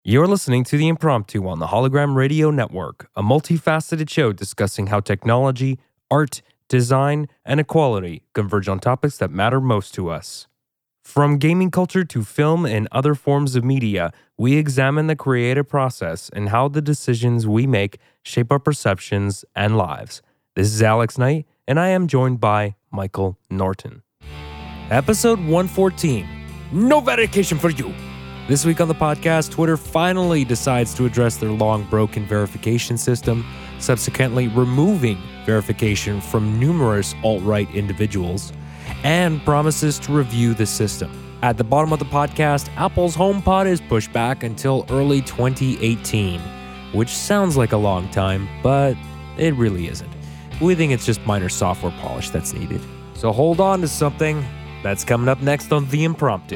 You're listening to The Impromptu on the Hologram Radio Network, a multifaceted show discussing how technology, art, design, and equality converge on topics that matter most to us. From gaming culture to film and other forms of media, we examine the creative process and how the decisions we make shape our perceptions and lives. This is Alex Knight, and I am joined by Michael Norton. Episode 114, No Verification for You. This week on the podcast, Twitter finally decides to address their long broken verification system, subsequently removing verification from numerous alt-right individuals, and promises to review the system. At the bottom of the podcast, Apple's HomePod is pushed back until early 2018, which sounds like a long time, but it really isn't. We think it's just minor software polish that's needed. So hold on to something. That's coming up next on The Impromptu.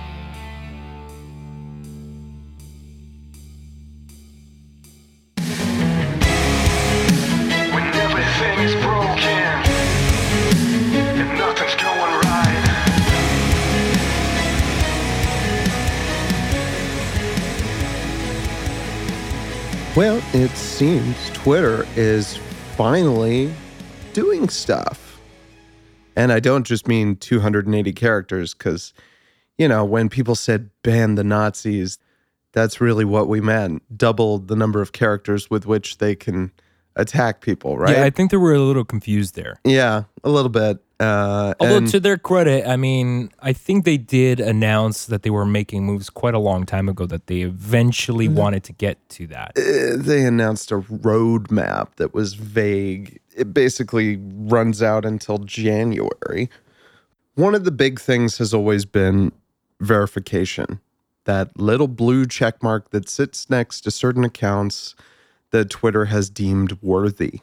Well, it seems Twitter is finally doing stuff. And I don't just mean 280 characters, because, you know, when people said ban the Nazis, that's really what we meant. Double the number of characters with which they can attack people, right? Yeah, I think they were a little confused there. Yeah, a little bit. Although to their credit, I mean, I think they did announce that they were making moves quite a long time ago, that they eventually wanted to get to that. They announced a roadmap that was vague. It basically runs out until January. One of the big things has always been verification. That little blue check mark that sits next to certain accounts that Twitter has deemed worthy.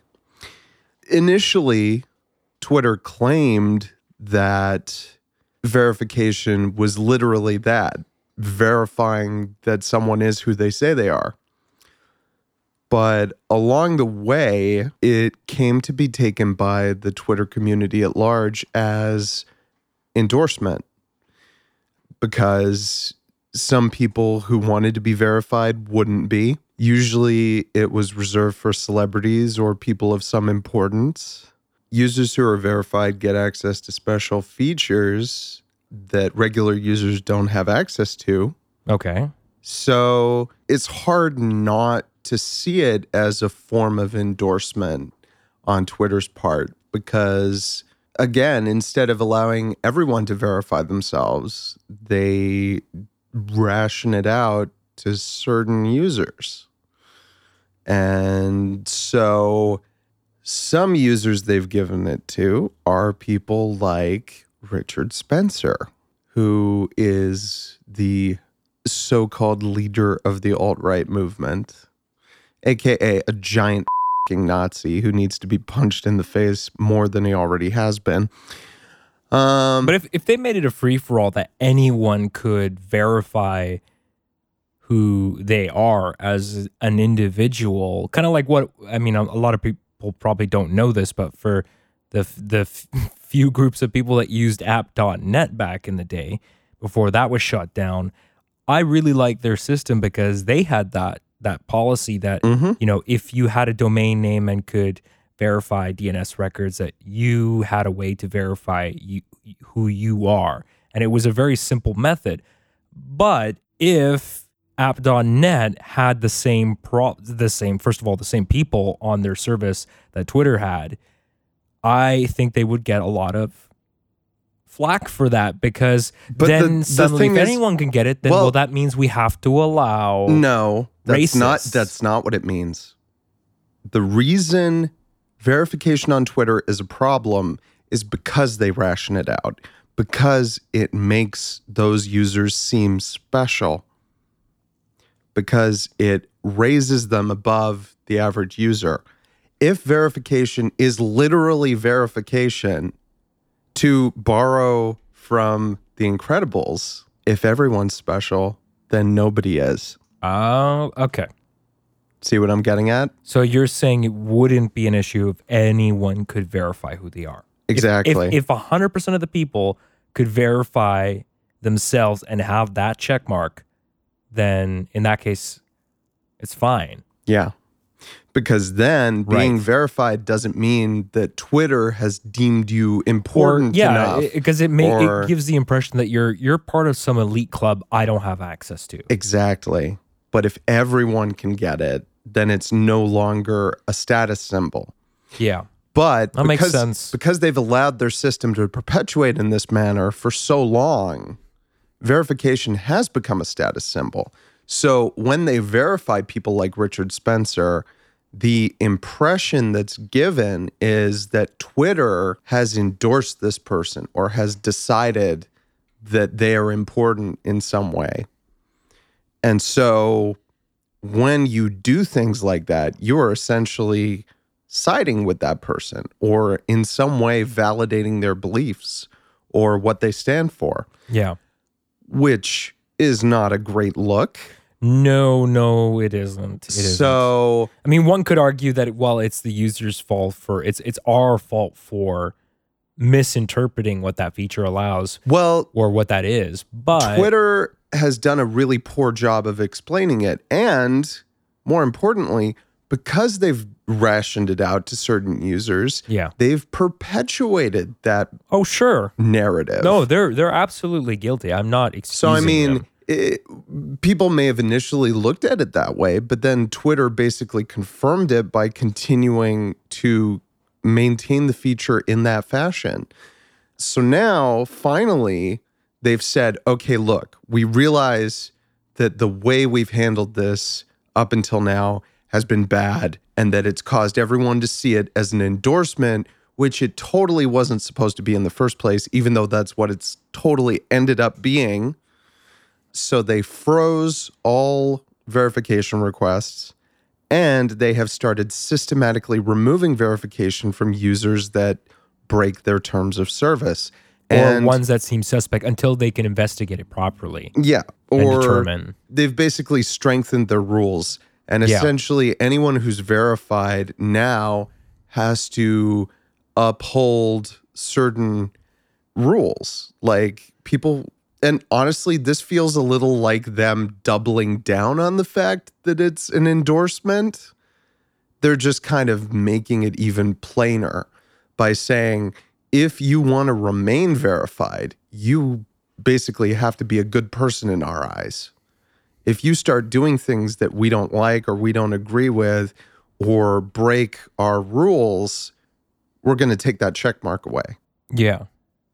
Initially, Twitter claimed that verification was literally that, verifying that someone is who they say they are. But along the way, it came to be taken by the Twitter community at large as endorsement, because some people who wanted to be verified wouldn't be. Usually it was reserved for celebrities or people of some importance. Users who are verified get access to special features that regular users don't have access to. Okay. So it's hard not to see it as a form of endorsement on Twitter's part, because, again, instead of allowing everyone to verify themselves, they ration it out to certain users. And so some users they've given it to are people like Richard Spencer, who is the so-called leader of the alt-right movement, aka a giant f***ing Nazi who needs to be punched in the face more than he already has been. But if they made it a free-for-all that anyone could verify who they are as an individual, kind of like what, I mean, a lot of people probably don't know this, but for the few groups of people that used app.net back in the day, before that was shut down, I really liked their system because they had that policy that, you know, if you had a domain name and could verify DNS records, that you had a way to verify who you are. And it was a very simple method. But if app.net had the same first of all, the same people on their service that Twitter had, I think they would get a lot of flack for that, because then suddenly if anyone can get it, then well, that means we have to allow that's not what it means. The reason verification on Twitter is a problem is because they ration it out, because it makes those users seem special, because it raises them above the average user. If verification is literally verification, to borrow from The Incredibles, if everyone's special, then nobody is. Oh, okay. See what I'm getting at? So you're saying it wouldn't be an issue if anyone could verify who they are. Exactly. If 100% of the people could verify themselves and have that check mark, then in that case, it's fine. Yeah. Because then being Right. verified doesn't mean that Twitter has deemed you important enough. Because it gives the impression that you're part of some elite club I don't have access to. Exactly. But if everyone can get it, then it's no longer a status symbol. Yeah. But That makes sense. Because they've allowed their system to perpetuate in this manner for so long, verification has become a status symbol. So when they verify people like Richard Spencer, the impression that's given is that Twitter has endorsed this person or has decided that they are important in some way. And so when you do things like that, you are essentially siding with that person or in some way validating their beliefs or what they stand for, Yeah. which is not a great look. No, it isn't. So, I mean, one could argue that it's the user's fault for it's our fault for misinterpreting what that feature allows, well, or what that is. But Twitter has done a really poor job of explaining it. And more importantly, because they've rationed it out to certain users, yeah. they've perpetuated that Oh, sure. narrative. No, they're absolutely guilty. I'm not excusing So, I mean, them. people may have initially looked at it that way, but then Twitter basically confirmed it by continuing to maintain the feature in that fashion. So now, finally, they've said, okay, look, we realize that the way we've handled this up until now has been bad and that it's caused everyone to see it as an endorsement, which it totally wasn't supposed to be in the first place, even though that's what it's totally ended up being. So they froze all verification requests, and they have started systematically removing verification from users that break their terms of service. Or ones that seem suspect until they can investigate it properly. Yeah. And Or determine. they've basically strengthened their rules. And essentially anyone who's verified now has to uphold certain rules. Like people, and honestly, this feels a little like them doubling down on the fact that it's an endorsement. They're just kind of making it even plainer by saying, if you want to remain verified, you basically have to be a good person in our eyes. If you start doing things that we don't like or we don't agree with or break our rules, we're going to take that check mark away. Yeah.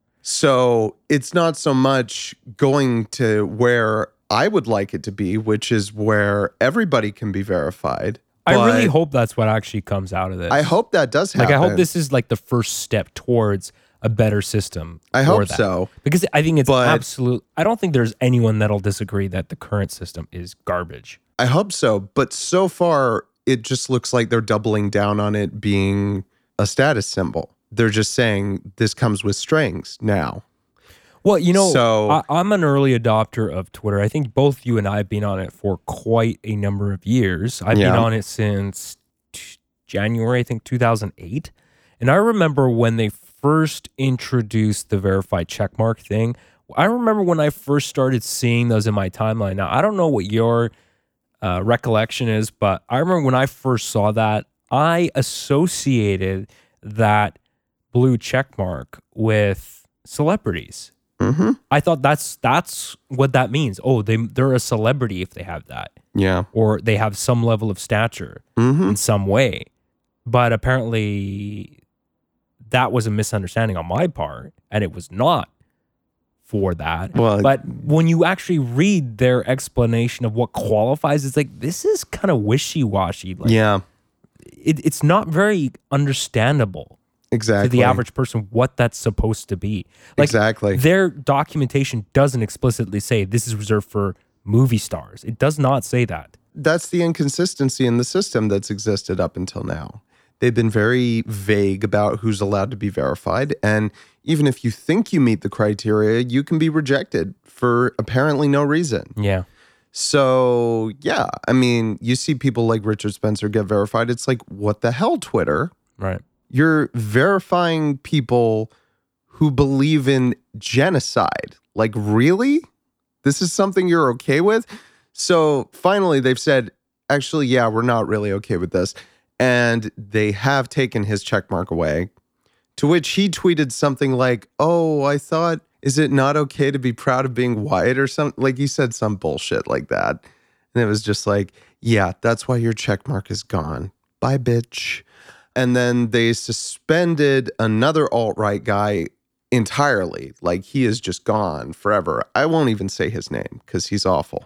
So it's not so much going to where I would like it to be, which is where everybody can be verified. I really hope that's what actually comes out of this. I hope that does happen. Like, I hope this is like the first step towards a better system. I for hope that. so. Because I think it's But- absolute. I don't think there's anyone that'll disagree that the current system is garbage. I hope so. But so far, it just looks like they're doubling down on it being a status symbol. They're just saying this comes with strings now. Well, you know, So- I'm an early adopter of Twitter. I think both you and I have been on it for quite a number of years. I've been Yeah. on it since January, I think 2008. And I remember when they first introduced the verified checkmark thing. I remember when I first started seeing those in my timeline. Now, I don't know what your recollection is, but I remember when I first saw that, I associated that blue checkmark with celebrities. Mm-hmm. I thought that's what that means. Oh, they're a celebrity if they have that, Yeah. or they have some level of stature Mm-hmm. in some way. But apparently, that was a misunderstanding on my part, and it was not for that. Well, but when you actually read their explanation of what qualifies, it's like, this is kind of wishy-washy. Like, Yeah. it's not very understandable Exactly. to the average person what that's supposed to be. Like, Exactly. their documentation doesn't explicitly say this is reserved for movie stars. It does not say that. That's the inconsistency in the system that's existed up until now. They've been very vague about who's allowed to be verified. And even if you think you meet the criteria, you can be rejected for apparently no reason. Yeah. So, yeah, I mean, you see people like Richard Spencer get verified. It's like, what the hell, Twitter? Right. You're verifying people who believe in genocide. Like, really? This is something you're okay with? So finally they've said, actually, yeah, we're not really okay with this. And they have taken his checkmark away, to which he tweeted something like, oh, I thought, is it not okay to be proud of being white or something? Like he said some bullshit like that. And it was just like, yeah, that's why your checkmark is gone. Bye, bitch. And then they suspended another alt-right guy entirely. Like he is just gone forever. I won't even say his name because he's awful.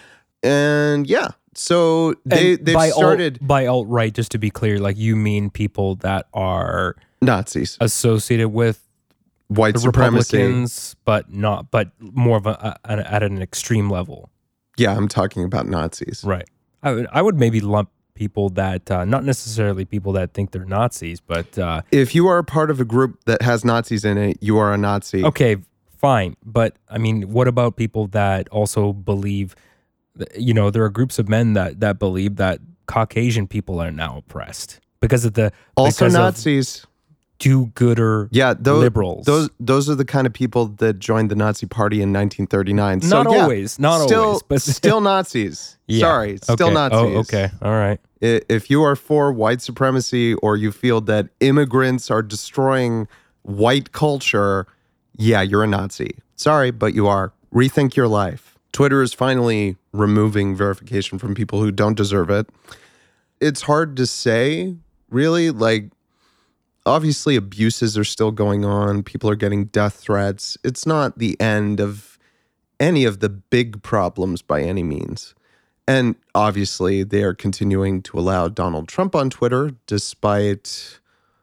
And yeah, so they've started... by alt-right, just to be clear, like you mean people that are... Nazis. Associated with white the supremacy. Republicans, but more of at an extreme level. Yeah, I'm talking about Nazis. Right. I would maybe lump people that, not necessarily people that think they're Nazis, but... if you are a part of a group that has Nazis in it, you are a Nazi. Okay, fine. But, I mean, what about people that also believe, there are groups of men that believe that Caucasian people are now oppressed because of Also Nazis. Do-gooder liberals. Those are the kind of people that joined the Nazi Party in 1939. So, always, but still Nazis. Yeah. Sorry, still okay. Nazis. Oh, okay, all right. If you are for white supremacy or you feel that immigrants are destroying white culture, yeah, you're a Nazi. Sorry, but you are. Rethink your life. Twitter is finally removing verification from people who don't deserve it. It's hard to say, really, like, obviously, abuses are still going on. People are getting death threats. It's not the end of any of the big problems by any means. And obviously, they are continuing to allow Donald Trump on Twitter, despite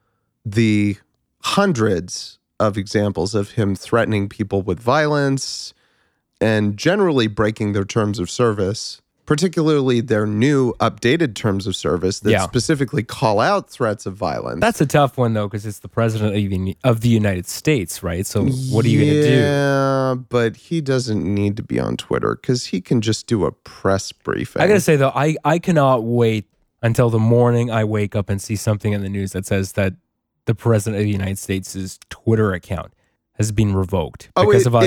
the hundreds of examples of him threatening people with violence and generally breaking their terms of service, particularly their new updated terms of service that specifically call out threats of violence. That's a tough one, though, because it's the president of the United States, right? So what are you going to do? Yeah, but he doesn't need to be on Twitter because he can just do a press briefing. I got to say, though, I cannot wait until the morning I wake up and see something in the news that says that the president of the United States' Twitter account has been revoked because of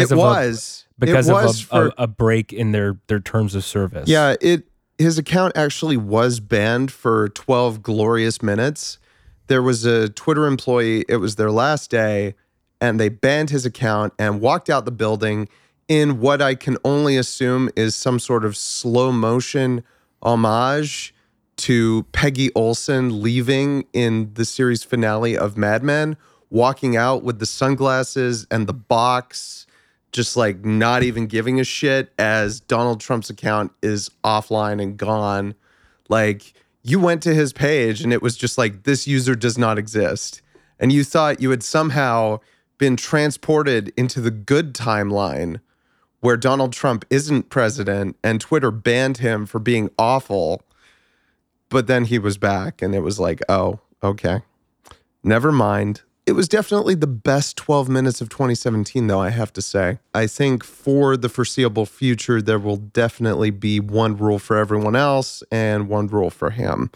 a break in their terms of service. Yeah, his account actually was banned for 12 glorious minutes. There was a Twitter employee, it was their last day, and they banned his account and walked out the building in what I can only assume is some sort of slow motion homage to Peggy Olson leaving in the series finale of Mad Men, walking out with the sunglasses and the box, just like not even giving a shit as Donald Trump's account is offline and gone. Like, you went to his page and it was just like, this user does not exist. And you thought you had somehow been transported into the good timeline where Donald Trump isn't president and Twitter banned him for being awful. But then he was back and it was like, oh, okay, never mind. It was definitely the best 12 minutes of 2017, though, I have to say. I think for the foreseeable future, there will definitely be one rule for everyone else and one rule for him.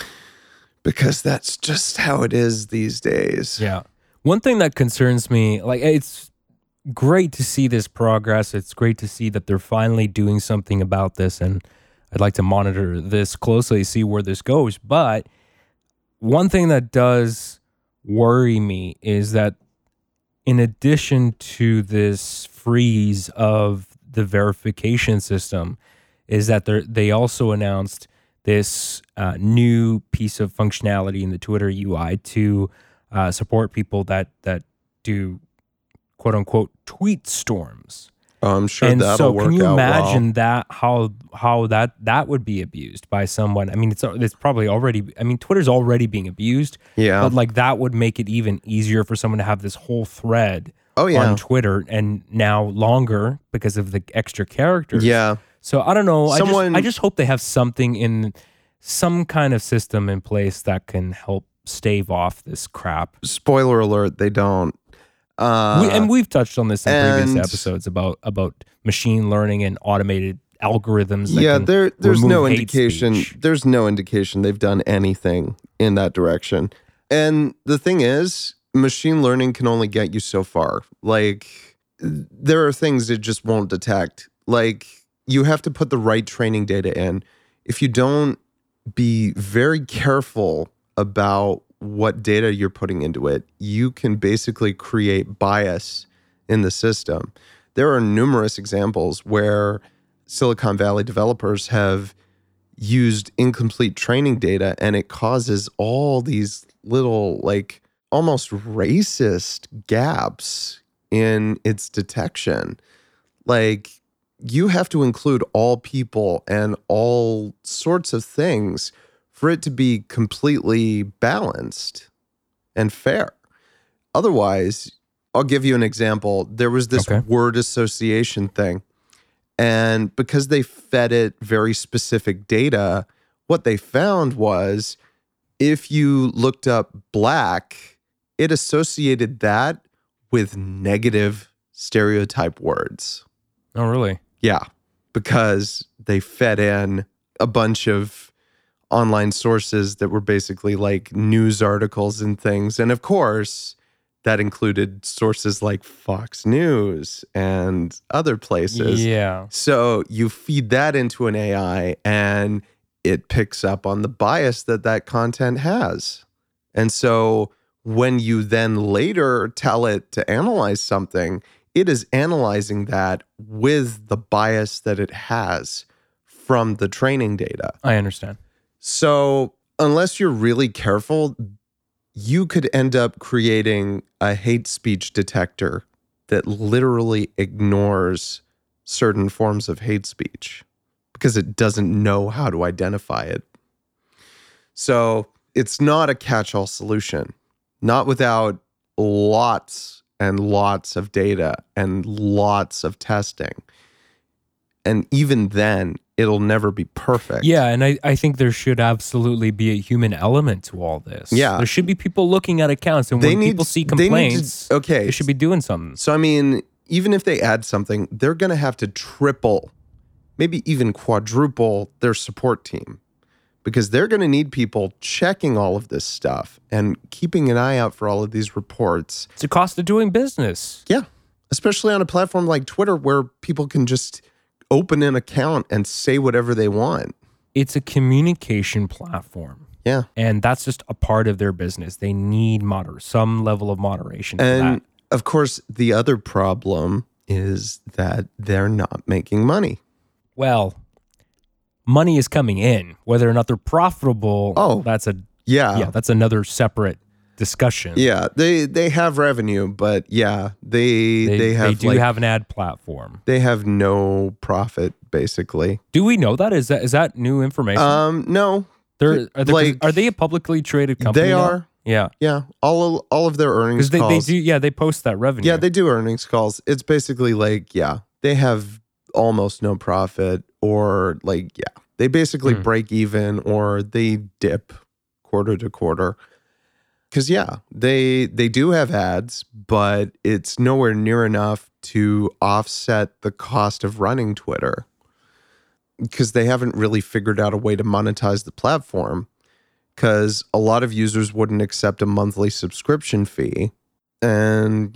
Because that's just how it is these days. Yeah. One thing that concerns me, like, it's great to see this progress. It's great to see that they're finally doing something about this. And I'd like to monitor this closely, see where this goes. But one thing that does worry me is that in addition to this freeze of the verification system, is that they also announced this new piece of functionality in the Twitter UI to support people that do quote unquote tweet storms. I'm sure and that'll so work out. Can you imagine well. that how that would be abused by someone? I mean, it's probably already. I mean, Twitter's already being abused. Yeah, but like that would make it even easier for someone to have this whole thread on Twitter and now longer because of the extra characters. Yeah. So I don't know. I just hope they have something in some kind of system in place that can help stave off this crap. Spoiler alert: they don't. We've touched on this in previous episodes about machine learning and automated algorithms. That there's no indication. Speech. There's no indication they've done anything in that direction. And the thing is, machine learning can only get you so far. Like, there are things it just won't detect. Like, you have to put the right training data in. If you don't be very careful about what data you're putting into it, you can basically create bias in the system. There are numerous examples where Silicon Valley developers have used incomplete training data, and it causes all these little, like, almost racist gaps in its detection. Like, you have to include all people and all sorts of things for it to be completely balanced and fair. Otherwise, I'll give you an example. There was this word association thing. And because they fed it very specific data, what they found was if you looked up black, it associated that with negative stereotype words. Oh, really? Yeah, because they fed in a bunch of online sources that were basically like news articles and things. And of course, that included sources like Fox News and other places. Yeah. So you feed that into an AI and it picks up on the bias that that content has. And so when you then later tell it to analyze something, it is analyzing that with the bias that it has from the training data. I understand. So unless you're really careful, you could end up creating a hate speech detector that literally ignores certain forms of hate speech because it doesn't know how to identify it. So it's not a catch-all solution, not without lots and lots of data and lots of testing. And even then, it'll never be perfect. Yeah, and I think there should absolutely be a human element to all this. Yeah. There should be people looking at accounts, and when people see complaints, they should be doing something. So, I mean, even if they add something, they're going to have to triple, maybe even quadruple their support team because they're going to need people checking all of this stuff and keeping an eye out for all of these reports. It's a cost of doing business. Yeah, especially on a platform like Twitter where people can just open an account and say whatever they want. It's a communication platform. Yeah. And that's just a part of their business. They need some level of moderation. And of course, the other problem is that they're not making money. Well, money is coming in. Whether or not they're profitable, that's another separate discussion. Yeah, they have revenue, but yeah, they have an ad platform. They have no profit, basically. Do we know that? Is that new information? No. Are they a publicly traded company? They are. Yeah. Yeah. All of their earnings calls. They post that revenue. Yeah, they do earnings calls. It's basically like, they have almost no profit or they basically break even or they dip quarter to quarter. Because, they do have ads, but it's nowhere near enough to offset the cost of running Twitter. Because they haven't really figured out a way to monetize the platform. Because a lot of users wouldn't accept a monthly subscription fee. And,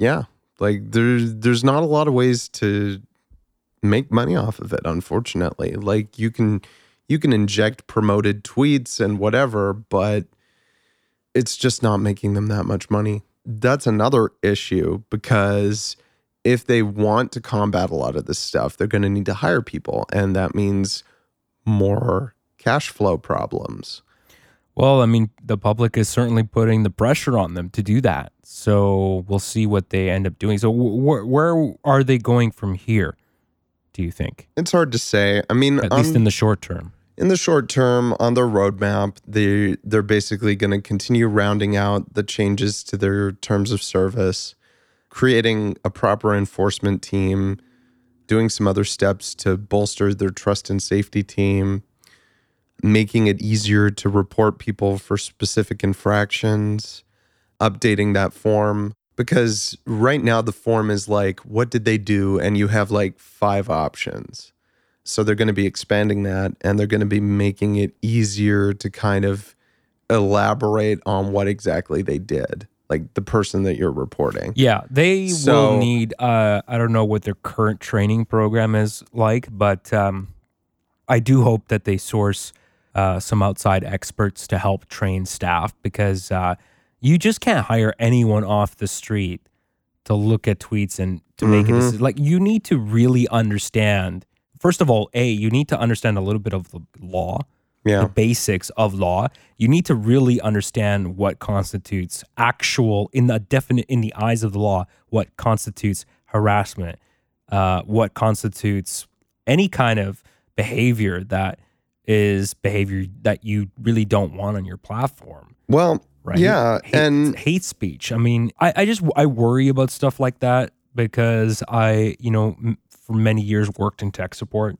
there's not a lot of ways to make money off of it, unfortunately. Like, you can inject promoted tweets and whatever, but it's just not making them that much money. That's another issue because if they want to combat a lot of this stuff, they're going to need to hire people. And that means more cash flow problems. Well, I mean, the public is certainly putting the pressure on them to do that. So we'll see what they end up doing. So where are they going from here, do you think? It's hard to say. I mean, at least in the short term. In the short term, on their roadmap, they're basically going to continue rounding out the changes to their terms of service, creating a proper enforcement team, doing some other steps to bolster their trust and safety team, making it easier to report people for specific infractions, updating that form. Because right now the form is like, what did they do? And you have 5 options. So they're going to be expanding that, and they're going to be making it easier to kind of elaborate on what exactly they did. like the person that you're reporting. Yeah, they So- will need, I don't know what their current training program is like, but I do hope that they source some outside experts to help train staff, because you just can't hire anyone off the street to look at tweets and to make a decision. Like, you need to really understand, first of all, you need to understand a little bit of the law, Yeah. the basics of law. You need to really understand what constitutes actual, in the eyes of the law, what constitutes harassment, what constitutes any kind of behavior that is behavior that you really don't want on your platform. Well, Right. yeah. And Hate speech. I mean, I worry about stuff like that because I, for many years worked in tech support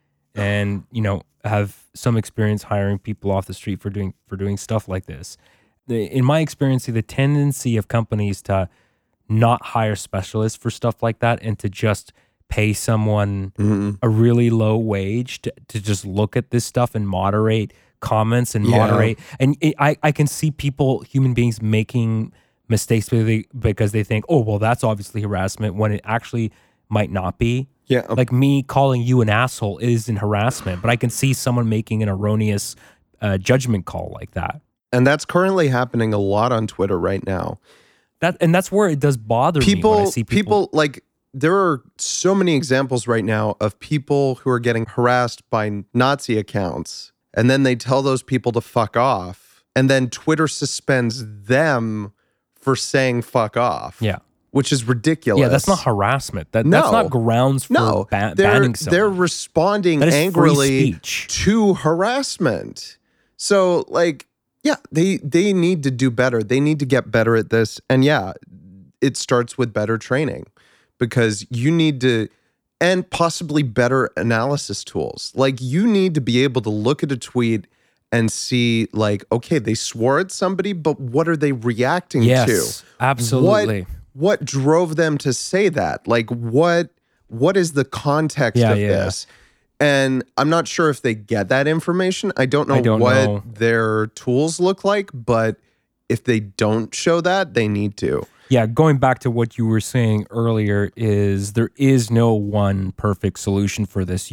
and, have some experience hiring people off the street for doing stuff like this. In my experience, the tendency of companies to not hire specialists for stuff like that and to just pay someone a really low wage to just look at this stuff and moderate comments and moderate. And I can see human beings making mistakes because they think, oh, well, that's obviously harassment, when it actually might not be. yeah, Like me calling you an asshole isn't harassment, but I can see someone making an erroneous judgment call like that. and that's currently happening a lot on Twitter right now. That's where it does bother me when I see people. Like, there are so many examples right now of people who are getting harassed by Nazi accounts, and then they tell those people to fuck off, and then Twitter suspends them for saying fuck off. Yeah. Which is ridiculous. Yeah, that's not harassment. That's No. not grounds for banning someone. They're responding That is free angrily speech. to harassment. So, like, yeah, they need to do better. They need to get better at this. And yeah, it starts with better training, because you need to, and possibly better analysis tools. Like, you need to be able to look at a tweet and see, like, okay, they swore at somebody, but what are they reacting Yes, to? absolutely. What drove them to say that? Like, what is the context of this? And I'm not sure if they get that information. I don't know what their tools look like, but if they don't show that, they need to. Yeah, going back to what you were saying earlier, is there is no one perfect solution for this.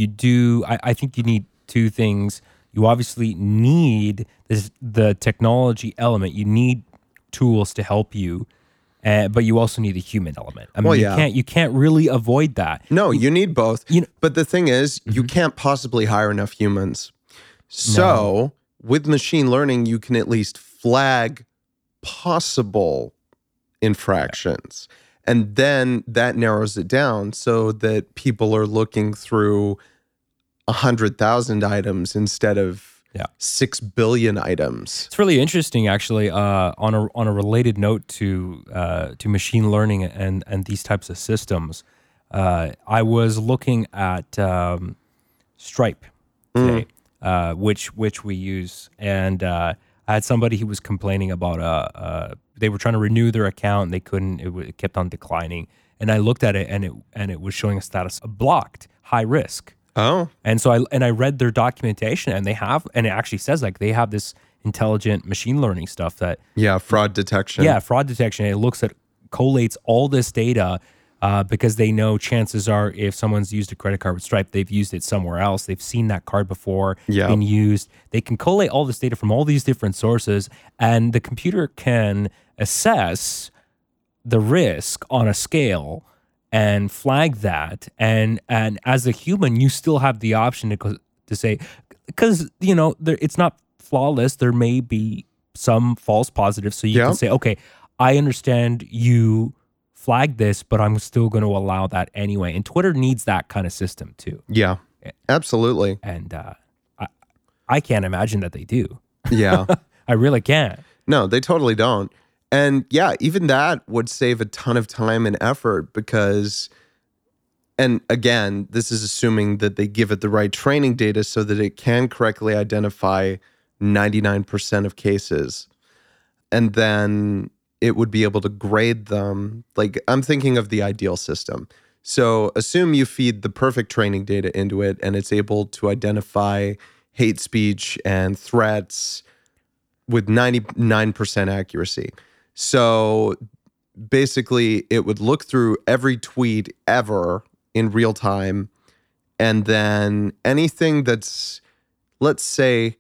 I think you need two things. You obviously need the technology element. You need tools to help you. But you also need a human element. I mean, you can't really avoid that. No, you need both. But the thing is, you can't possibly hire enough humans. So with machine learning, you can at least flag possible infractions. And then that narrows it down so that people are looking through 100,000 items instead of 6 billion items. It's really interesting, actually. On a related note to machine learning and these types of systems, I was looking at Stripe today, which we use, and I had somebody who was complaining about they were trying to renew their account and they couldn't. It kept on declining, and I looked at it and it was showing a status of blocked, high risk. Oh. And so I read their documentation, and it actually says, like, they have this intelligent machine learning stuff that fraud detection. Yeah, fraud detection. It collates all this data because they know chances are if someone's used a credit card with Stripe, they've used it somewhere else. They've seen that card before, been used. They can collate all this data from all these different sources, and the computer can assess the risk on a scale and flag that, and as a human, you still have the option to say, because it's not flawless. There may be some false positives, so you can say, okay, I understand you flagged this, but I'm still going to allow that anyway. And Twitter needs that kind of system too. Yeah, absolutely. And I can't imagine that they do. Yeah, I really can't. No, they totally don't. And yeah, even that would save a ton of time and effort because, and again, this is assuming that they give it the right training data so that it can correctly identify 99% of cases. And then it would be able to grade them. Like, I'm thinking of the ideal system. So assume you feed the perfect training data into it and it's able to identify hate speech and threats with 99% accuracy. So basically, it would look through every tweet ever in real time. And then anything that's, let's say,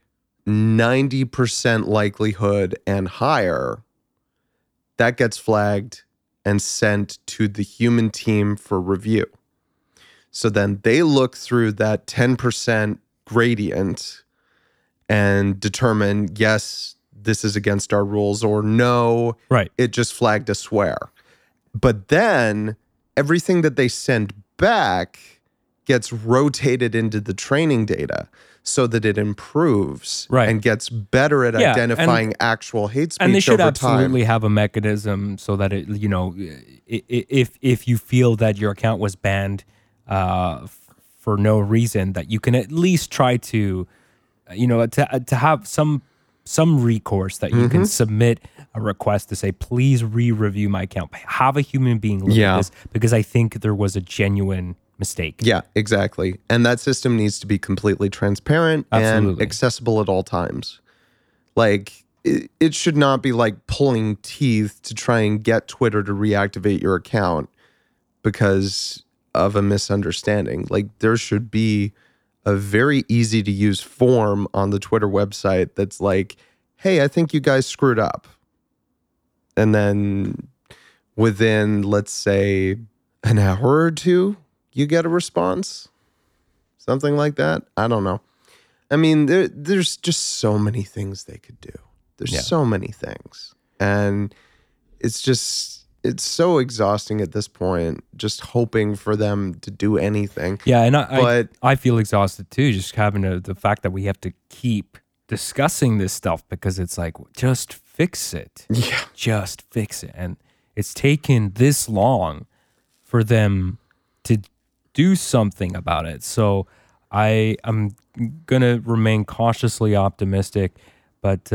90% likelihood and higher, that gets flagged and sent to the human team for review. So then they look through that 10% gradient and determine, yes, this is against our rules, or no, Right. it just flagged a swear. But then everything that they send back gets rotated into the training data so that it improves Right. and gets better at Yeah, identifying actual hate speech And they should over absolutely time. have a mechanism so that it, if you feel that your account was banned for no reason, that you can at least try to, to have some recourse that you can submit a request to say, please re-review my account. Have a human being look at this because I think there was a genuine mistake. Yeah, exactly. And that system needs to be completely transparent and Absolutely. accessible at all times. Like, it should not be like pulling teeth to try and get Twitter to reactivate your account because of a misunderstanding. Like, there should be a very easy to use form on the Twitter website that's like, hey, I think you guys screwed up. And then within, let's say, an hour or two, you get a response. Something like that. I don't know. I mean, there's just so many things they could do. There's so many things. And it's so exhausting at this point, just hoping for them to do anything. Yeah, and I feel exhausted too, just having the fact that we have to keep discussing this stuff because it's like, just fix it. Yeah. Just fix it. And it's taken this long for them to do something about it. So I'm going to remain cautiously optimistic, but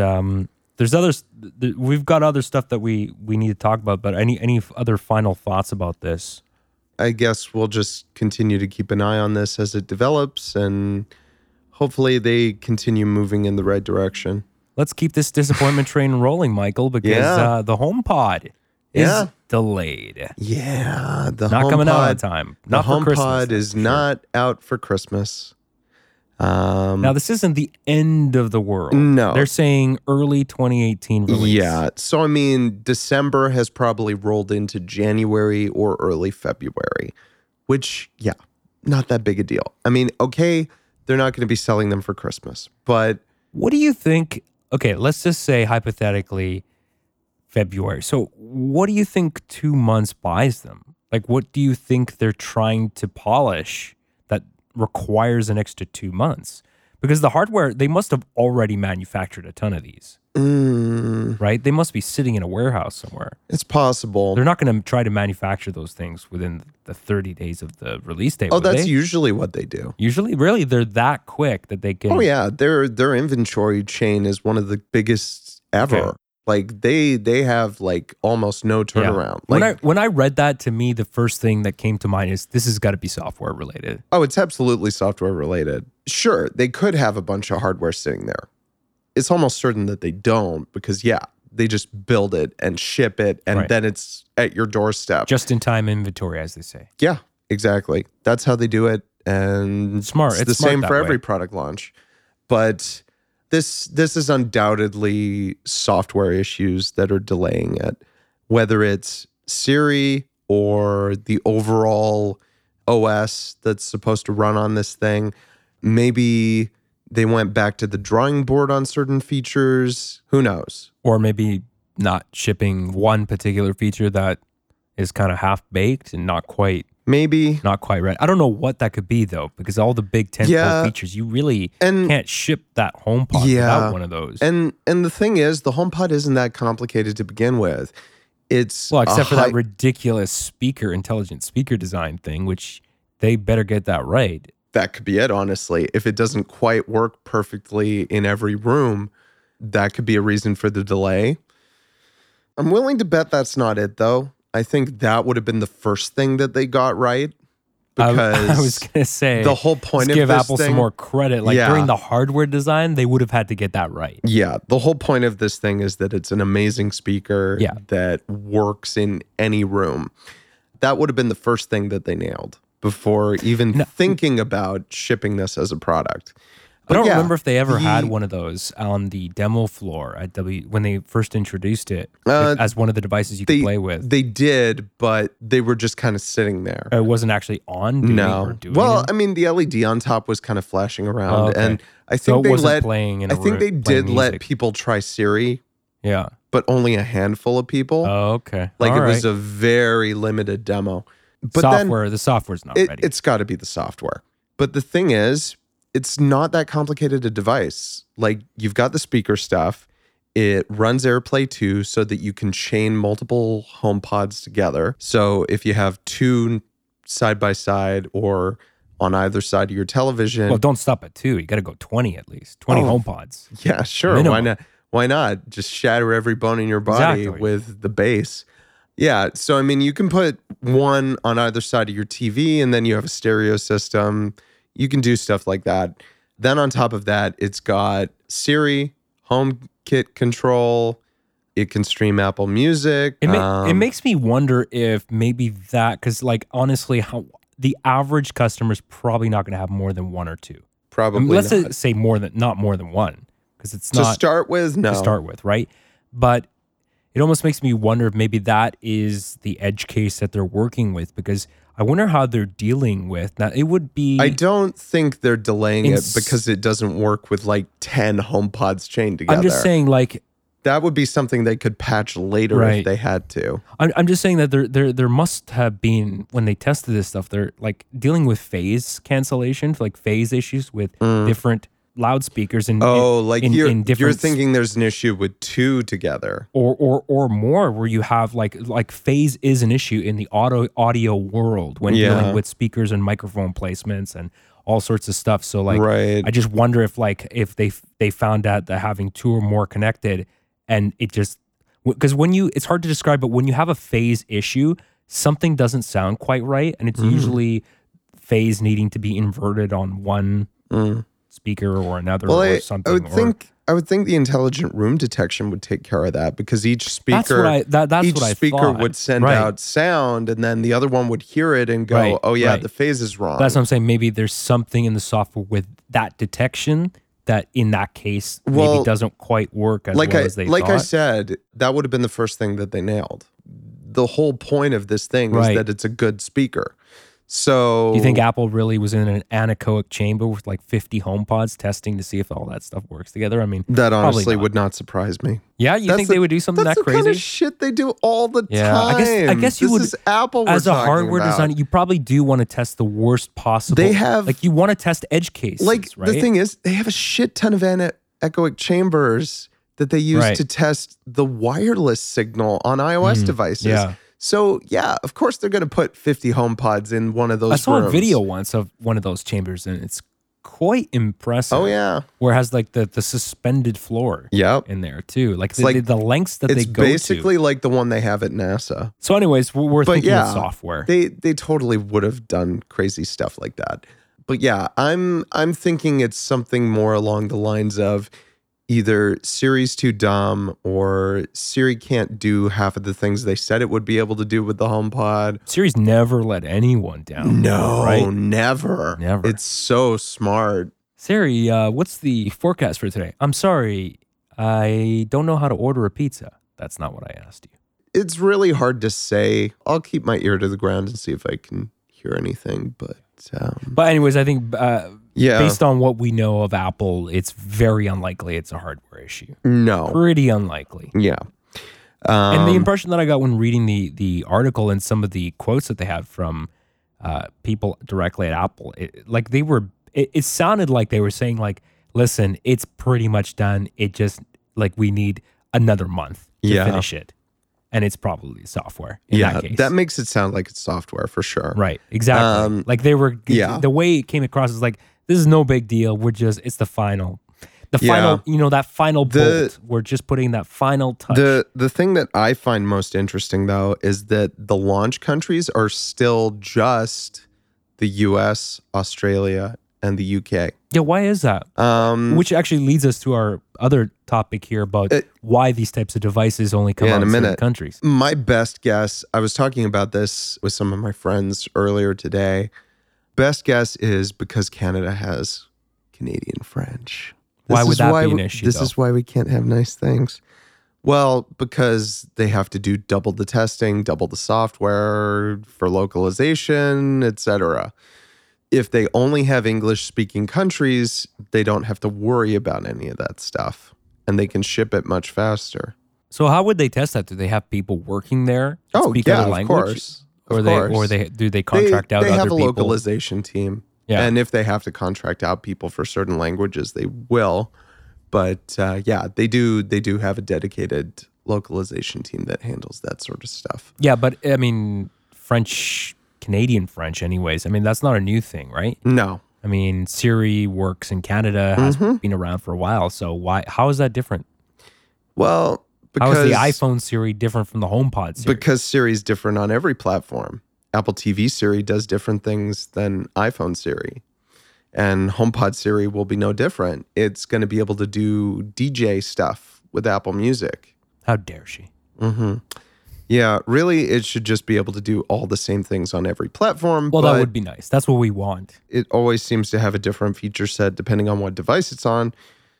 we've got other stuff that we need to talk about, but any other final thoughts about this? I guess we'll just continue to keep an eye on this as it develops, and hopefully they continue moving in the right direction. Let's keep this disappointment train rolling, Michael, because the HomePod is delayed. Yeah, the not HomePod, coming out on time. Not the for Christmas. HomePod is not out for Christmas. Now, this isn't the end of the world. No. They're saying early 2018 release. Yeah. So, I mean, December has probably rolled into January or early February, which, yeah, not that big a deal. I mean, okay, they're not going to be selling them for Christmas, but... What do you think? Okay, let's just say hypothetically February. So what do you think 2 months buys them? Like, what do you think they're trying to polish that requires an extra 2 months? Because the hardware, they must have already manufactured a ton of these, right? They must be sitting in a warehouse somewhere. It's possible. They're not going to try to manufacture those things within the 30 days of the release date. Oh, that's usually what they do. Usually, really, they're that quick that they can. Oh yeah, their inventory chain is one of the biggest ever. Okay. Like they have like almost no turnaround. Like, when I read that, to me, the first thing that came to mind is this has got to be software related. oh, it's absolutely software related. Sure, they could have a bunch of hardware sitting there. It's almost certain that they don't because they just build it and ship it and then it's at your doorstep. Just in time inventory, as they say. Yeah, exactly. That's how they do it, and Smart. It's the smart same that for way. every product launch. But this is undoubtedly software issues that are delaying it, whether it's Siri or the overall OS that's supposed to run on this thing. Maybe they went back to the drawing board on certain features. Who knows? Or maybe not shipping one particular feature that is kind of half baked and not quite Maybe. right. I don't know what that could be though, because all the big tentpole features, you really can't ship that HomePod without one of those. And the thing is, the HomePod isn't that complicated to begin with. It's except for that ridiculous intelligent speaker design thing, which they better get that right. That could be it, honestly. If it doesn't quite work perfectly in every room, that could be a reason for the delay. I'm willing to bet that's not it, though. I think that would have been the first thing that they got right. because I was going to say the whole point let's of give this Apple thing, some more credit. Like Yeah. during the hardware design, they would have had to get that right. Yeah, the whole point of this thing is that it's an amazing speaker Yeah. that works in any room. That would have been the first thing that they nailed before even thinking about shipping this as a product. I don't yeah, remember if they ever had one of those on the demo floor at when they first introduced it as one of the devices you could play with. They did, but they were just kind of sitting there. It wasn't actually on doing or doing Well, it? I mean, the LED on top was kind of flashing around, okay. and I So think it they wasn't let. playing in I a think they playing did let music. people try Siri, Yeah. but only a handful of people. Oh, okay. Like All it was right. a very limited demo. But software. The software's not then ready. it's got to be the software. But the thing is, it's not that complicated a device. Like you've got the speaker stuff. It runs AirPlay 2 so that you can chain multiple HomePods together. So if you have two side by side or on either side of your television. Well, don't stop at 2. You got to go 20 at least. 20 HomePods. Yeah, sure. Minimum. Why not? Why not? Just shatter every bone in your body Exactly. with the base. Yeah. So, I mean, you can put one on either side of your TV and then you have a stereo system. You can do stuff like that. Then on top of that, it's got Siri, HomeKit control. It can stream Apple Music. It makes me wonder if maybe that, because like honestly, how the average customer is probably not going to have more than one or two. Probably I mean, let's not. say not more than one, because it's To not start with, no. to start with, right? But it almost makes me wonder if maybe that is the edge case that they're working with, because I wonder how they're dealing with now. It would be I don't think they're delaying it Ins- because it doesn't work with like 10 HomePods chained together. I'm just saying, like, that would be something they could patch later Right. if they had to. I'm just saying that there must have been, when they tested this stuff, they're like dealing with phase cancellation, like phase issues with different loudspeakers and you're different thinking there's an issue with two together. or more, where you have like phase is an issue in the audio world when Yeah. dealing with speakers and microphone placements and all sorts of stuff. So like, Right. I just wonder if they found out that having two or more connected, and it just, because it's hard to describe, but when you have a phase issue, something doesn't sound quite right, and it's usually phase needing to be inverted on one speaker or another or something. I would think the intelligent room detection would take care of that, because each speaker that's each what I speaker thought. would send Right. out sound, and then the other one would hear it and go, Right, "Oh yeah, right. the phase is wrong." That's what I'm saying. Maybe there's something in the software with that detection that in that case maybe doesn't quite work as well as they thought. I said, that would have been the first thing that they nailed. The whole point of this thing is Right. that it's a good speaker. So Do you think Apple really was in an anechoic chamber with like 50 HomePods testing to see if all that stuff works together? I mean, that probably honestly not. would not surprise me. Yeah, you That's think the- they would do something That's that the kind crazy? of shit they do all the Yeah, time. I guess you This would. is Apple As we're a talking hardware about. designer, you probably do want to test the worst possible. They have- like you want to test edge cases, Like right? the thing is, they have a shit ton of echoic chambers that they use Right. to test the wireless signal on iOS devices. yeah. So yeah, of course they're going to put 50 HomePods in one of those I saw a rooms. video once of one of those chambers, and it's quite impressive. Oh yeah. Where it has like the suspended floor Yep. in there too. Like, like- the lengths that It's they go basically to. like the one they have at NASA. So anyways, we're But thinking yeah, of software. They totally would have done crazy stuff like that. But yeah, I'm thinking it's something more along the lines of either Siri's too dumb, or Siri can't do half of the things they said it would be able to do with the HomePod. Siri's never let anyone down. No, right? never. Never. It's so smart. Siri, what's the forecast for today? I'm sorry, I don't know how to order a pizza. That's not what I asked you. It's really hard to say. I'll keep my ear to the ground and see if I can hear anything. But But anyways, I think yeah, based on what we know of Apple, it's very unlikely it's a hardware issue. no, Pretty unlikely. yeah. And the impression that I got when reading the article and some of the quotes that they have from people directly at Apple, it sounded like they were saying like, listen, it's pretty much done. It just like we need another month to Yeah. finish it. And it's probably software in yeah, that case. that makes it sound like it's software for sure. Right, exactly. Like they were, yeah. the way it came across is like, this is no big deal. It's the final, Yeah. that final bolt. We're just putting that final touch. The thing that I find most interesting though is that the launch countries are still just the US, Australia, and the UK. Yeah, why is that? Which actually leads us to our other topic here about why these types of devices only come out in certain countries. My best guess, I was talking about this with some of my friends earlier today. Best guess is because Canada has Canadian French. Why would that be an issue? This is why we can't have nice things. Well, because they have to do double the testing, double the software for localization, etc. If they only have English-speaking countries, they don't have to worry about any of that stuff, and they can ship it much faster. So how would they test that? Do they have people working there that speak other language? Of course. Do they contract out other people? They have a localization team. Yeah. And if they have to contract out people for certain languages, they will. But they do have a dedicated localization team that handles that sort of stuff. Yeah, but I mean, Canadian French anyways. I mean, that's not a new thing, right? No. I mean, Siri works in Canada, has been around for a while. So how is that different? Well, because... How is the iPhone Siri different from the HomePod Siri? Because Siri's different on every platform. Apple TV Siri does different things than iPhone Siri. And HomePod Siri will be no different. It's going to be able to do DJ stuff with Apple Music. How dare she? Yeah, really, it should just be able to do all the same things on every platform. Well, that would be nice. That's what we want. It always seems to have a different feature set depending on what device it's on.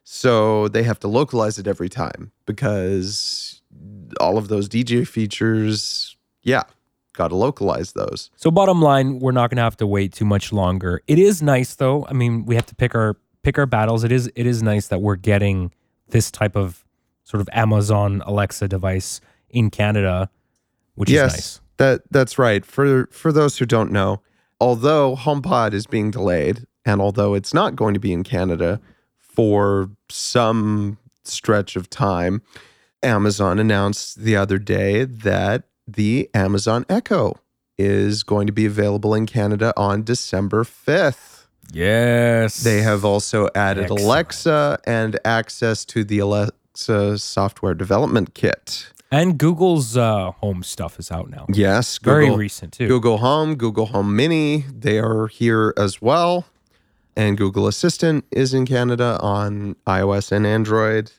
So they have to localize it every time because all of those DJ features, got to localize those. So bottom line, we're not going to have to wait too much longer. It is nice, though. I mean, we have to pick our battles. It is nice that we're getting this type of sort of Amazon Alexa device in Canada, which is nice. That's right. For those who don't know, although HomePod is being delayed, and although it's not going to be in Canada for some stretch of time, Amazon announced the other day that the Amazon Echo is going to be available in Canada on December 5th. Yes. They have also added Alexa and access to the Alexa software development kit. And Google's Home stuff is out now. Yes. Very recent, too. Google Home Mini, they are here as well. And Google Assistant is in Canada on iOS and Android.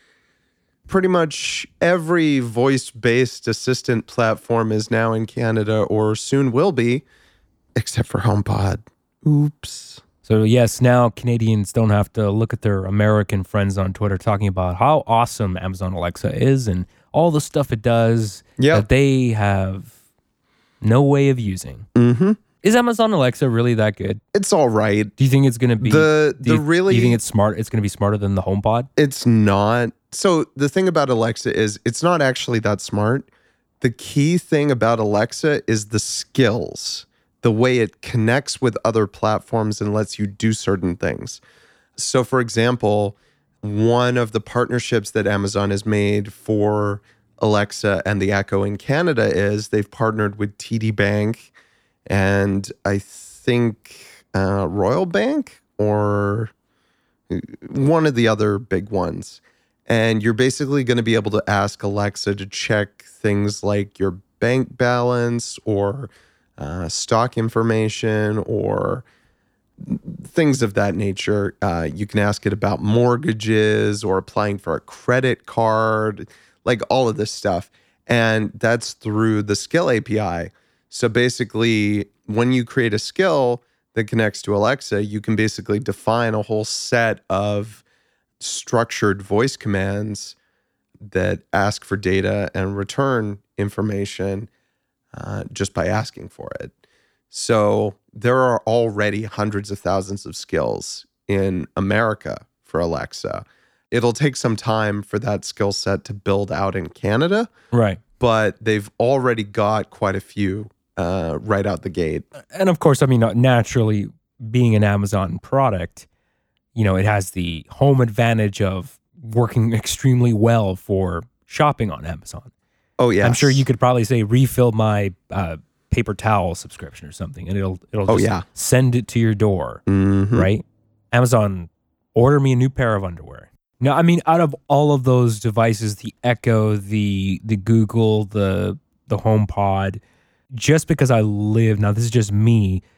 Pretty much every voice-based assistant platform is now in Canada or soon will be, except for HomePod. Oops. So yes, now Canadians don't have to look at their American friends on Twitter talking about how awesome Amazon Alexa is and all the stuff it does that they have no way of using. Is Amazon Alexa really that good? It's all right. Do you think it's going to be... Do you think it's smart? It's going to be smarter than the HomePod? It's not. So the thing about Alexa is it's not actually that smart. The key thing about Alexa is the skills, the way it connects with other platforms and lets you do certain things. So for example, one of the partnerships that Amazon has made for Alexa and the Echo in Canada is they've partnered with TD Bank and I think Royal Bank or one of the other big ones. And you're basically going to be able to ask Alexa to check things like your bank balance or stock information or things of that nature. You can ask it about mortgages or applying for a credit card, like all of this stuff. And that's through the Skill API. So basically, when you create a skill that connects to Alexa, you can basically define a whole set of structured voice commands that ask for data and return information just by asking for it. So there are already hundreds of thousands of skills in America for Alexa. It'll take some time for that skill set to build out in Canada. Right. But they've already got quite a few right out the gate. And of course, I mean, naturally, being an Amazon product, you know, it has the home advantage of working extremely well for shopping on Amazon. Oh, yeah. I'm sure you could probably say refill my paper towel subscription or something, and it'll just send it to your door, right? Amazon, order me a new pair of underwear. Now, I mean, out of all of those devices, the Echo, the Google, the HomePod, just because I live, now this is just me,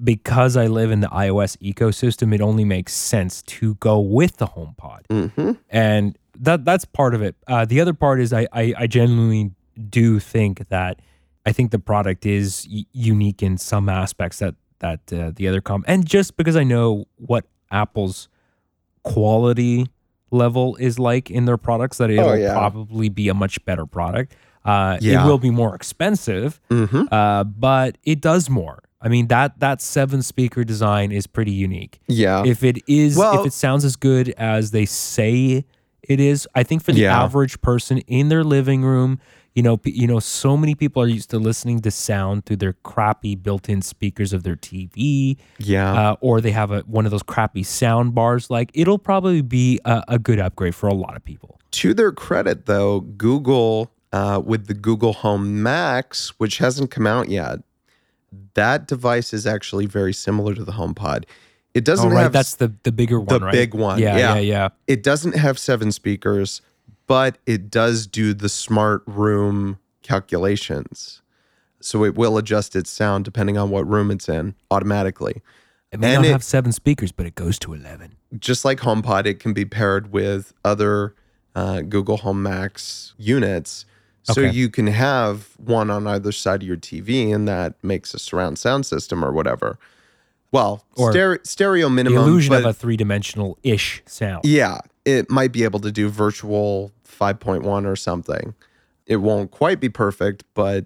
because I live in the iOS ecosystem, it only makes sense to go with the HomePod. Mm-hmm. And that's part of it. The other part is I genuinely do think that I think the product is unique in some aspects that the other and just because I know what Apple's quality level is like in their products, that it'll probably be a much better product. It will be more expensive, but it does more. I mean, that 7-speaker design is pretty unique. Yeah. If it sounds as good as they say it is, I think for the average person in their living room, so many people are used to listening to sound through their crappy built-in speakers of their TV. Yeah. Or they have one of those crappy sound bars. Like, it'll probably be a good upgrade for a lot of people. To their credit, though, Google, with the Google Home Max, which hasn't come out yet, that device is actually very similar to the HomePod. It doesn't have... That's the bigger one, the right? big one. Yeah. It doesn't have 7 speakers, but it does do the smart room calculations. So it will adjust its sound depending on what room it's in automatically. It may not have 7 speakers, but it goes to 11. Just like HomePod, it can be paired with other Google Home Max units. So you can have one on either side of your TV, and that makes a surround sound system or whatever. Well, or stereo minimum. The illusion of a 3-dimensional-ish sound. Yeah, it might be able to do virtual 5.1 or something. It won't quite be perfect, but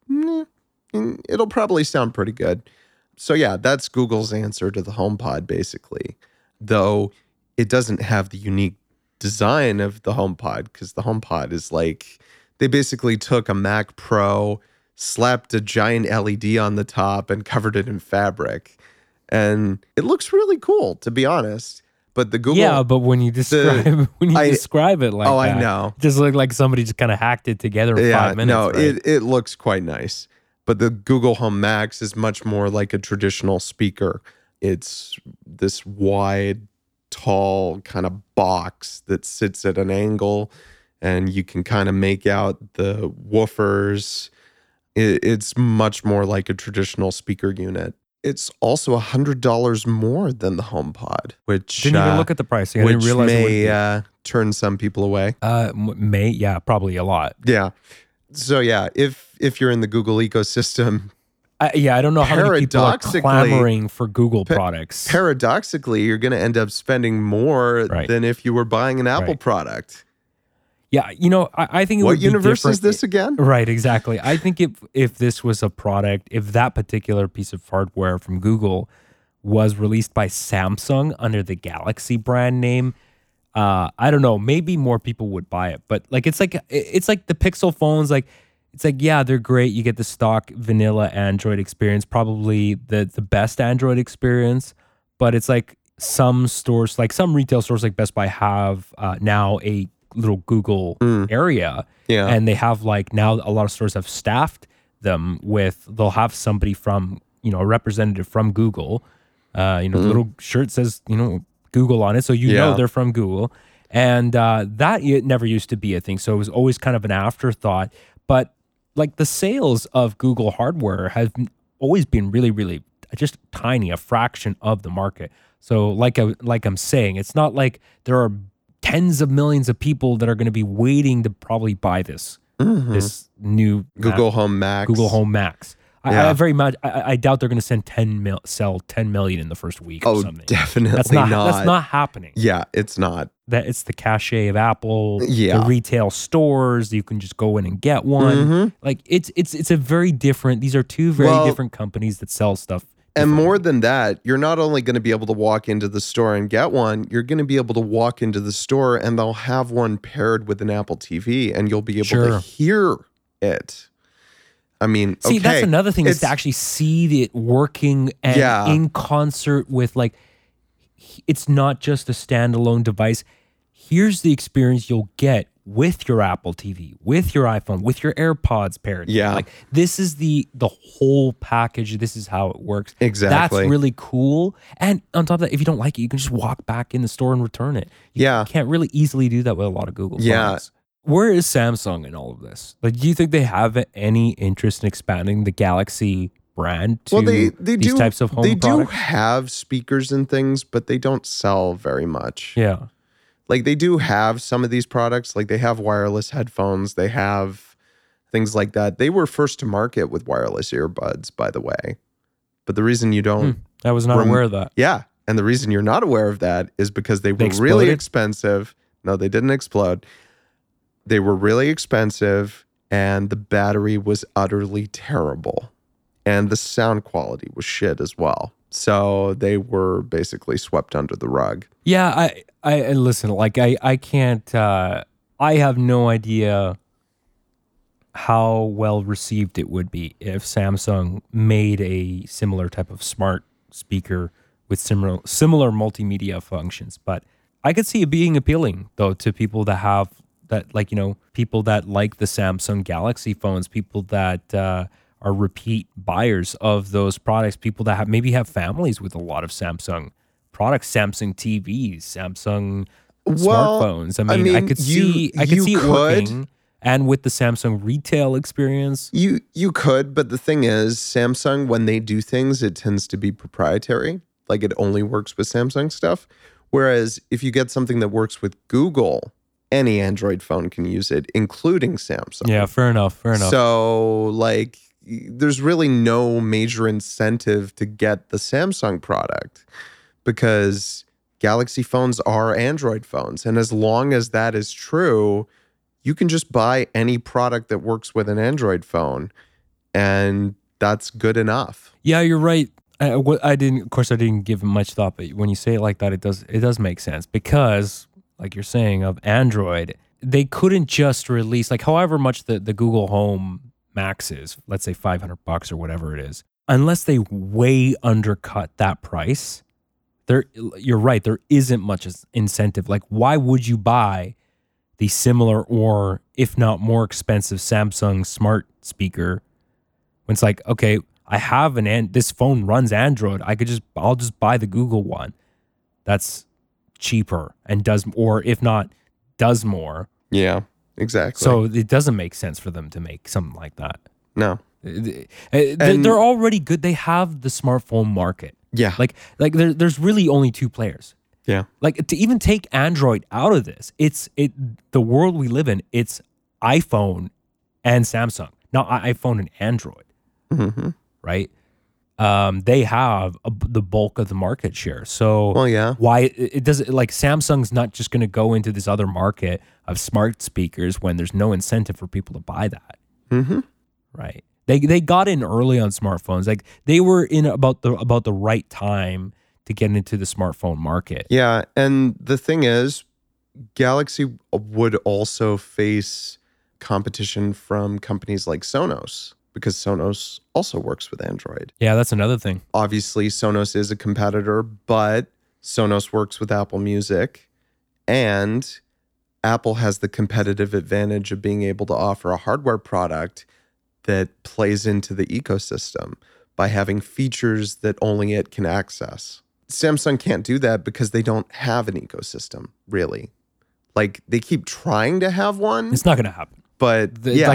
it'll probably sound pretty good. So yeah, that's Google's answer to the HomePod, basically. Though it doesn't have the unique design of the HomePod, because the HomePod is like... They basically took a Mac Pro, slapped a giant LED on the top, and covered it in fabric. And it looks really cool, to be honest. But the Google... Yeah, but when you describe it like that... Oh, I know. It just looked like somebody just kind of hacked it together in 5 minutes. No, right? it looks quite nice. But the Google Home Max is much more like a traditional speaker. It's this wide, tall kind of box that sits at an angle, and you can kind of make out the woofers. It's much more like a traditional speaker unit. It's also $100 more than the HomePod, which... Didn't even look at the pricing. I didn't realize may turn some people away. Probably a lot. Yeah. So yeah, if you're in the Google ecosystem... I don't know how many people are clamoring for Google products. Paradoxically, you're going to end up spending more than if you were buying an Apple product. Yeah, I think it would be different. What universe is this again? Right, exactly. I think if this was a product, if that particular piece of hardware from Google was released by Samsung under the Galaxy brand name, I don't know, maybe more people would buy it. But like it's like the Pixel phones, yeah, they're great. You get the stock vanilla Android experience, probably the best Android experience. But it's like some stores, like some retail stores like Best Buy have now a little Google area. Yeah. And they have now a lot of stores have staffed them they'll have somebody from, a representative from Google. The little shirt says, Google on it. So know they're from Google. And that it never used to be a thing. So it was always kind of an afterthought. But the sales of Google hardware have always been really, really just tiny, a fraction of the market. So like I'm saying, it's not like there are tens of millions of people that are going to be waiting to probably buy this new Google Home Max. I doubt they're going to sell 10 million in the first week or something. Definitely that's not happening. Yeah, it's not. That it's the cachet of Apple. The retail stores, you can just go in and get one. It's a very different. These are two very different companies that sell stuff. And more than that, you're not only going to be able to walk into the store and get one, you're going to be able to walk into the store and they'll have one paired with an Apple TV and you'll be able to hear it. I mean, see, that's another thing is to actually see it working and in concert with it's not just a standalone device. Here's the experience you'll get with your Apple TV, with your iPhone, with your AirPods paired. Yeah. This is the whole package. This is how it works. Exactly. That's really cool. And on top of that, if you don't like it, you can just walk back in the store and return it. You can't really easily do that with a lot of Google products. Where is Samsung in all of this? Do you think they have any interest in expanding the Galaxy brand to Well, they these do, types of home they products? do have speakers and things, but they don't sell very much. Yeah. Like they do have some of these products, like they have wireless headphones, they have things like that. They were first to market with wireless earbuds, by the way. But the reason you don't... I was not aware of that. Yeah. And the reason you're not aware of that is because they were really expensive. No, they didn't explode. They were really expensive and the battery was utterly terrible. And the sound quality was shit as well. So they were basically swept under the rug. Yeah, I listen, like I can't, I have no idea how well received it would be if Samsung made a similar type of smart speaker with similar multimedia functions. But I could see it being appealing though to people that have that, like, you know, people that like the Samsung Galaxy phones, people that are repeat buyers of those products, people that maybe have families with a lot of Samsung products, Samsung TVs, Samsung smartphones. I mean, I could see it working. And with the Samsung retail experience, you could, but the thing is, Samsung, when they do things, it tends to be proprietary. Like it only works with Samsung stuff. Whereas if you get something that works with Google, any Android phone can use it, including Samsung. Yeah, fair enough. So like, there's really no major incentive to get the Samsung product because Galaxy phones are Android phones. And as long as that is true, you can just buy any product that works with an Android phone, and that's good enough. Yeah, you're right. I didn't give much thought, but when you say it like that, it does make sense because, like you're saying, of Android, they couldn't just release, like, however much the Google Home Max is, let's say $500 or whatever it is, unless they way undercut that price. You're right. There isn't much incentive. Like, why would you buy the similar or if not more expensive Samsung smart speaker when it's like, okay, I have this phone runs Android. I'll just buy the Google one. That's cheaper and does, or if not, does more. Yeah, exactly. So it doesn't make sense for them to make something like that. No. They're already good. They have the smartphone market. Yeah. Like there's really only two players. Yeah. Like to even take Android out of this, the world we live in, it's iPhone and Samsung, not iPhone and Android. Mm-hmm. Right? They have the bulk of the market share. So well, yeah. Why it doesn't, like, Samsung's not just going to go into this other market of smart speakers when there's no incentive for people to buy that. Mm-hmm. Right? They got in early on smartphones. Like they were in about the right time to get into the smartphone market. Yeah, and the thing is, Galaxy would also face competition from companies like Sonos because Sonos also works with Android. Yeah, that's another thing. Obviously, Sonos is a competitor, but Sonos works with Apple Music, and Apple has the competitive advantage of being able to offer a hardware product that plays into the ecosystem by having features that only it can access. Samsung can't do that because they don't have an ecosystem, really. Like, they keep trying to have one. It's not going to happen. But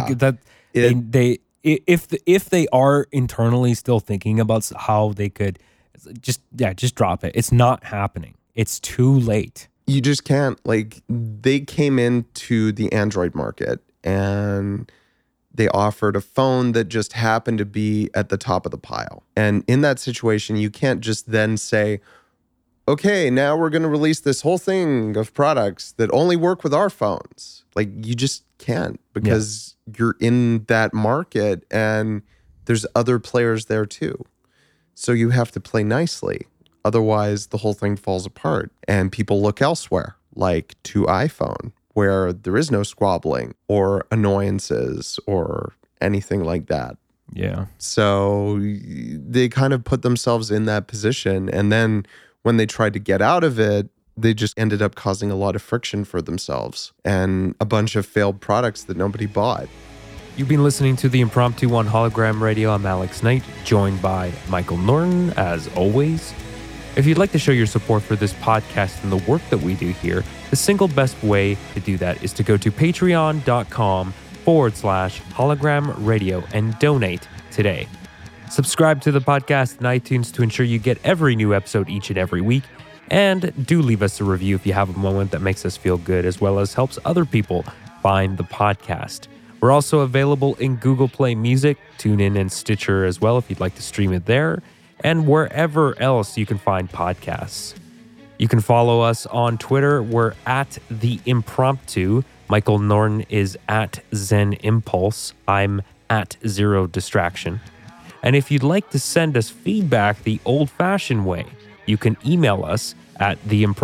if they are internally still thinking about how they could just drop it. It's not happening. It's too late. You just can't. Like, they came into the Android market and they offered a phone that just happened to be at the top of the pile. And in that situation, you can't just then say, okay, now we're going to release this whole thing of products that only work with our phones. Like, you just can't because you're in that market and there's other players there too. So you have to play nicely. Otherwise, the whole thing falls apart and people look elsewhere, like to iPhone, where there is no squabbling or annoyances or anything like that. Yeah. So they kind of put themselves in that position. And then when they tried to get out of it, they just ended up causing a lot of friction for themselves and a bunch of failed products that nobody bought. You've been listening to the Impromptu on Hologram Radio. I'm Alex Knight, joined by Michael Norton, as always. If you'd like to show your support for this podcast and the work that we do here, the single best way to do that is to go to patreon.com/hologram radio and donate today. Subscribe to the podcast in iTunes to ensure you get every new episode each and every week. And do leave us a review if you have a moment that makes us feel good, as well as helps other people find the podcast. We're also available in Google Play Music, TuneIn, and Stitcher as well if you'd like to stream it there, and wherever else you can find podcasts. You can follow us on Twitter. We're at The Impromptu. Michael Norton is at Zen Impulse. I'm at Zero Distraction. And if you'd like to send us feedback the old-fashioned way, you can email us at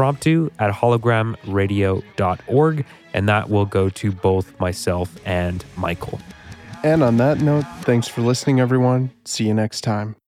theimpromptu@hologramradio.org, and that will go to both myself and Michael. And on that note, thanks for listening, everyone. See you next time.